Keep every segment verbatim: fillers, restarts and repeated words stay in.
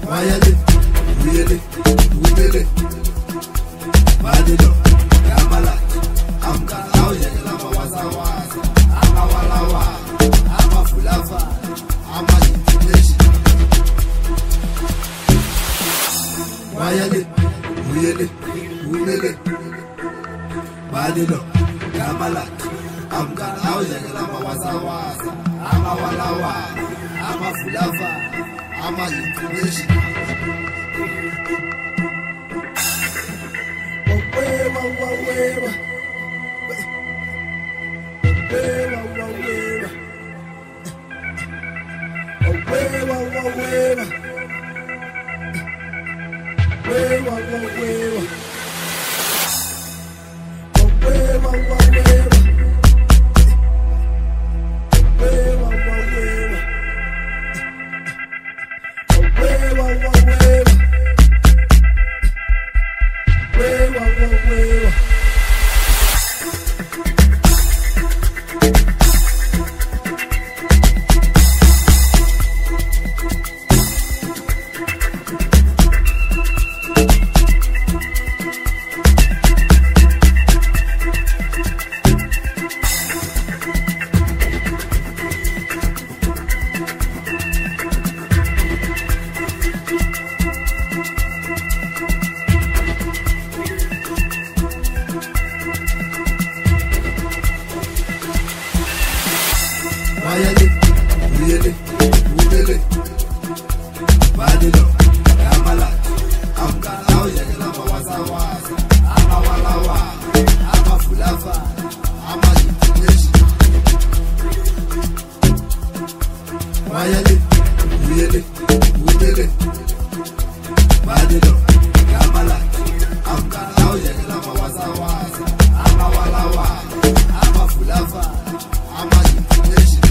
Wayale, Uyele, Ubele, Badilo, Kamala, Amka, Aoyela, Mawazawaza, Amawalawa, Amafulava, Amayitinesi. Wayale, Uyele, Ubele, Badilo, Kamala, Amka, Aoyela, Mawazawaza, Amawalawa, Amafulava, Amayitinesi. Wewa, wewa, wewa. Wewa, wewa, wewa. Wewa, wewa, wewa. Wewa, wewa, wewa. Wewa, wewa, wewa. Wewa, wewa, wewa. Wewa, wewa, wewa. Wewa, wewa, wewa. Wayale, Uyele, Ubele, Badilo, Kamala, Amka, Aoyela, Mawazawaza, Amawalawa, Amafulava, Amayitinesi. Wayale, Uyele, Ubele, Badilo, Kamala, Amka, Aoyela, Mawazawaza, Amawalawa, Amafulava, Amayitinesi.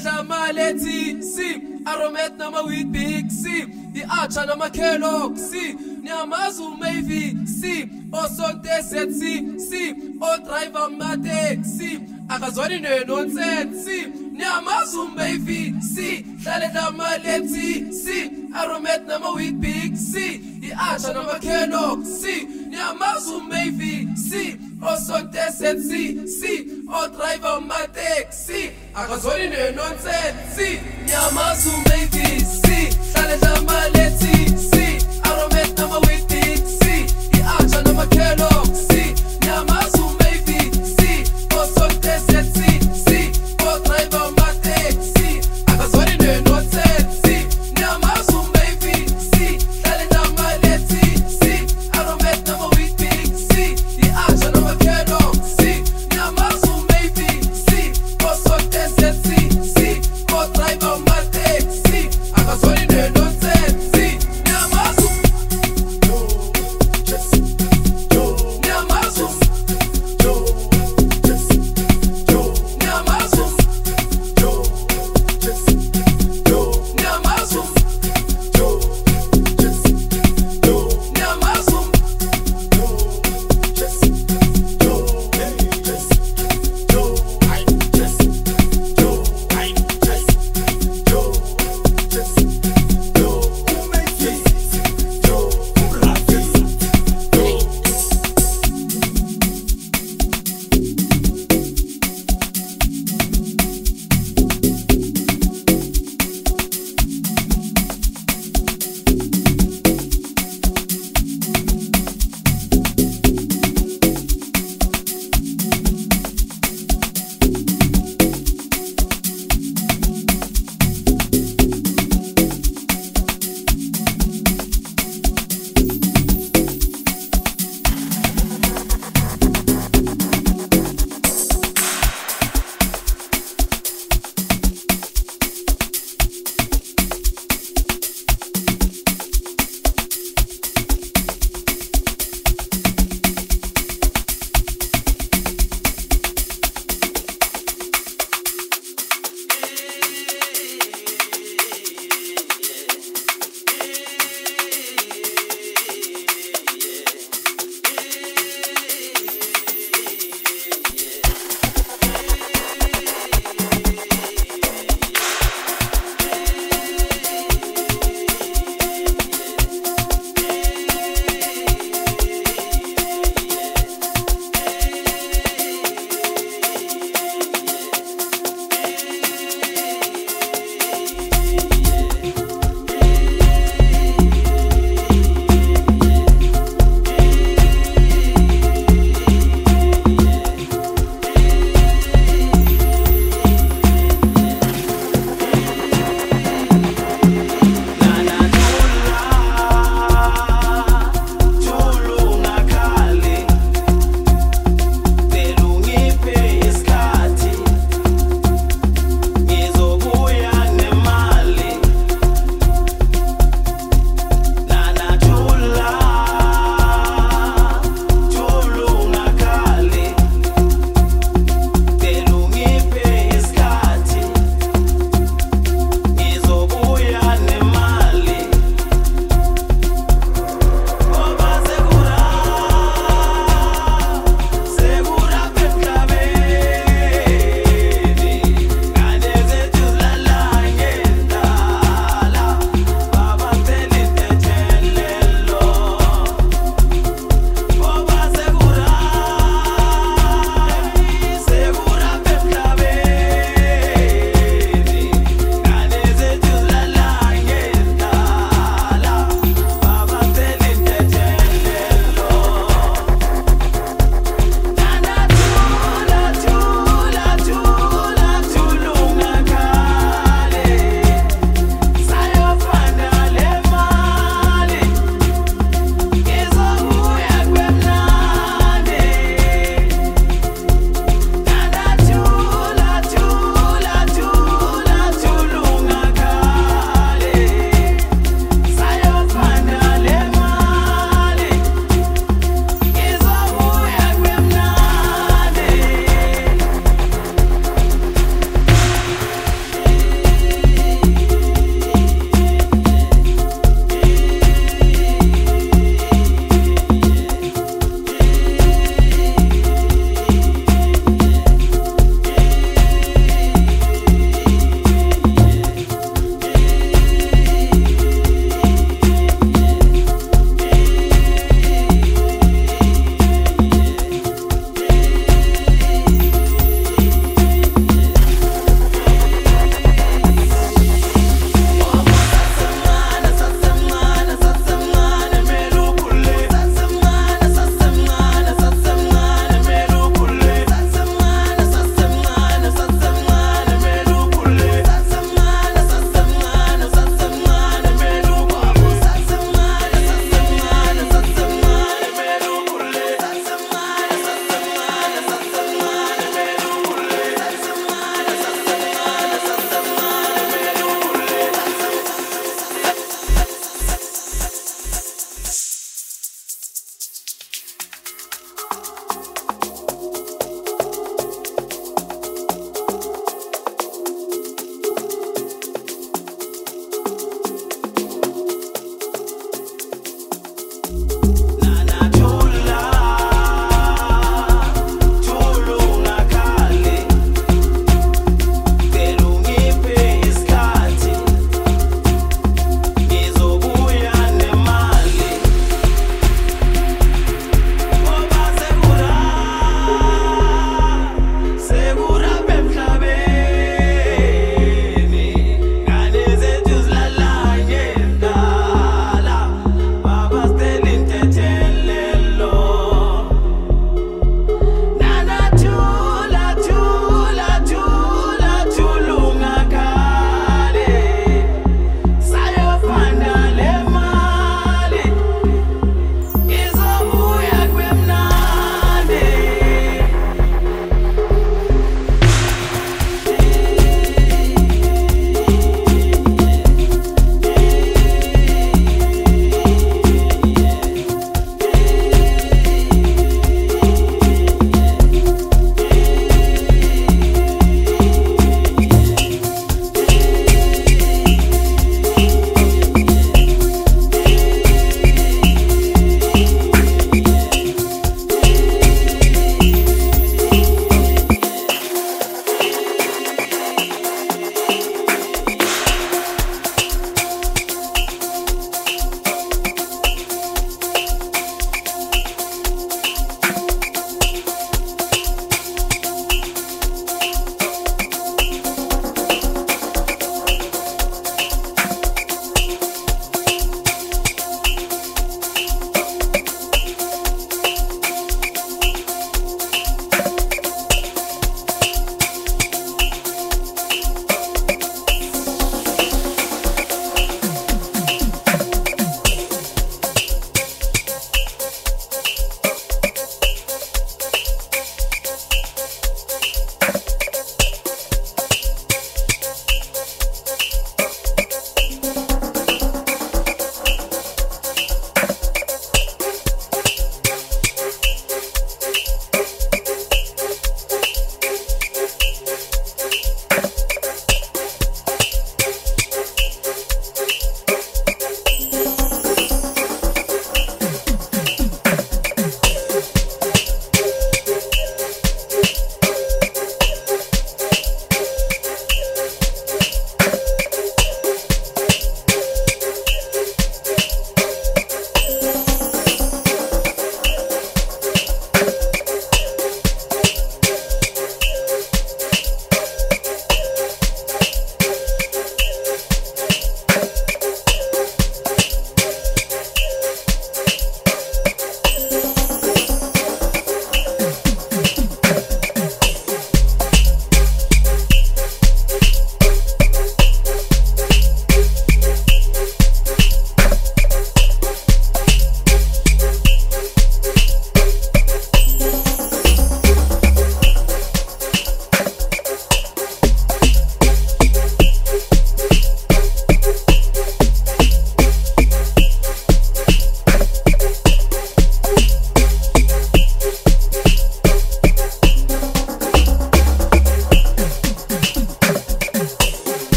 Hlala malethi si aromet nama with big si the acha nama kelok si nyamazu maybe si osonte set si si o driver mate si akazwani ne nonsense si nyamazu maybe si hlala malethi si aromet nama with big si the acha nama kelok si nyamazu maybe si osonte set si si o driver mate si akazwani ne nonsense si nyamazu maybe si hlala malethi si aromet nama with big si the acha nama kelok si nyamazu maybe si osonte set si si o driver mate si akazwani ne nonsense si nyamazu maybe si hlala malethi si aromet nama with big si the acha nama kelok si nyamazu maybe si osonte set si si o driver mate si akazwani ne nonsense si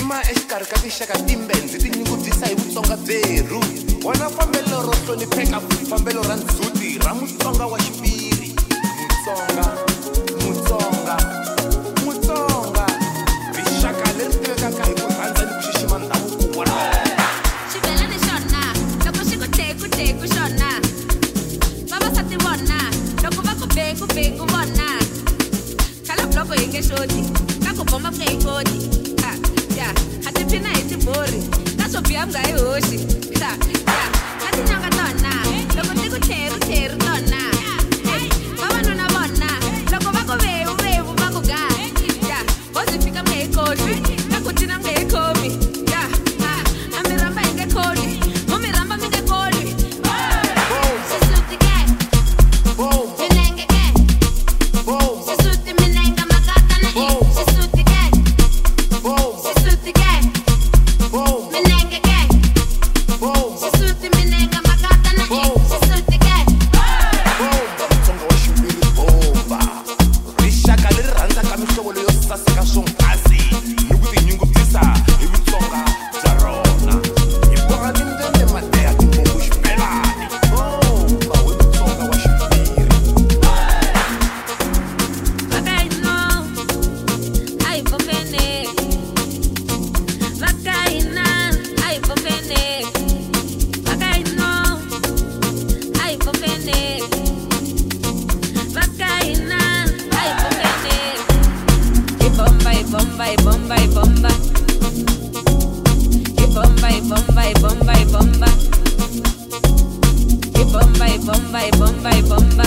yima exikarhi ka tinxaka timbendzi ti nyungubyisa hi vutsonga byeru wona fambelo ro hlonipheka fambelo ra ndzhuti ra mutsonga wa xiviri mutsonga mutsonga mutsonga rixaka leri tivekaka hi ku rhandza ni ku xixima ndhavuko wa rona xibelani xona loko xi ku teku teku xona vavasati vona loko va ku beku beku vona khala bloko hi nge xoti ka ku bomba ku hi koti ya a ti phina hi tibori ka swo biha mga hi hoxi ya ka tinyanga tona loko ti ku theru theru tona vavanuna vona loko va ku vevu vevu va ku ga ya bozi fika mga hi koti ka ku tina mga hi khomi ya a mi ramba hi nge kholi mo mi ramba mi nge koli xisuti ke milenge ke xisuti minenga makatana i xisuti ke xisuti ke minenge ke xisuti minenga makatana i xisuti ke mutsonga wa xiviri bomba rixaka leri rhandzaka mihlovo leyo saseka swonghasi ni ku tinyungubyisa hi vutsonga bya rona hi boha tindlele madeha timbongo xibelani bomba we mutsonga wa xiviri vakaino ai bombene vakaina ai bombene vakaino ai bombene vakaina ai bombene ibomba ibomba ibomba ibomba ibomba ibomba ibomba ibomba ibomba ibomba ibomba ibomba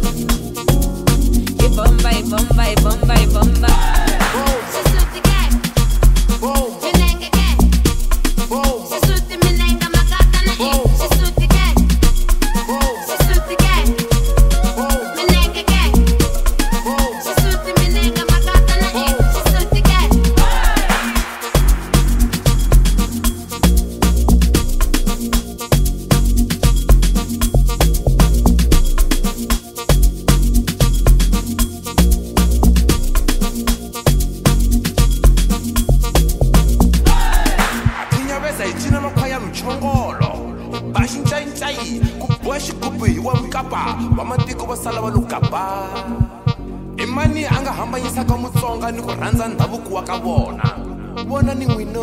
ibomba ibomba ibomba ibomba xisuti ke milenge ke xisuti minenga makatana i xisuti ke xisuti ke minenge ke xisuti minenga makatana i xisuti ke tinyaveza hi cina makhwaya mchongolo ba xincayincayi ku boha xigubu hi wa mkapa vamatiko va sala va lo gaba i mani a nga hambanyisaka mutsonga ni ku rhandza ndhavuko wa ka vona vona ni n'wino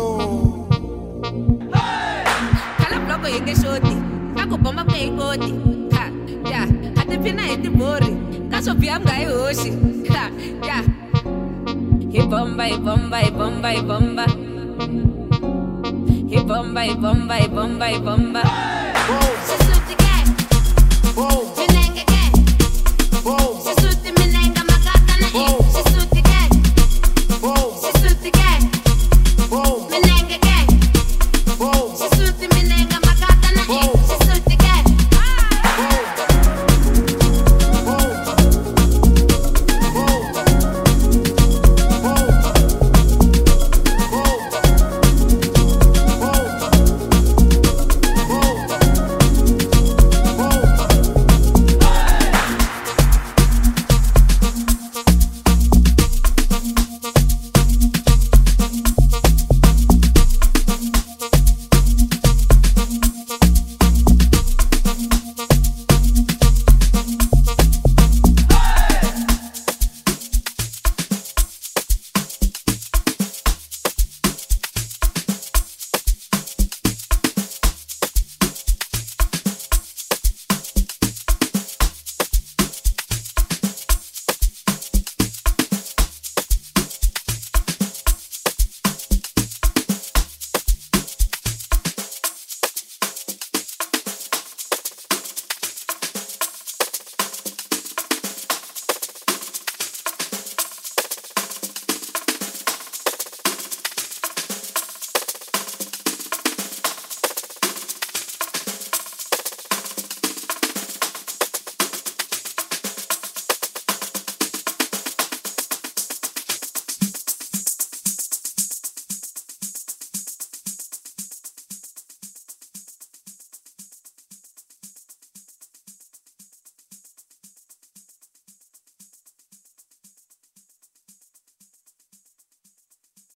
khala bloko hi nge xoti ka ku bomba mga hi koti ya a ti phina hi tibori ka swo biha mga hi hoxi ya hi bomba hi bomba hi bomba hi bomba hi bomba hi bomba hi bomba hi bomba Bomba.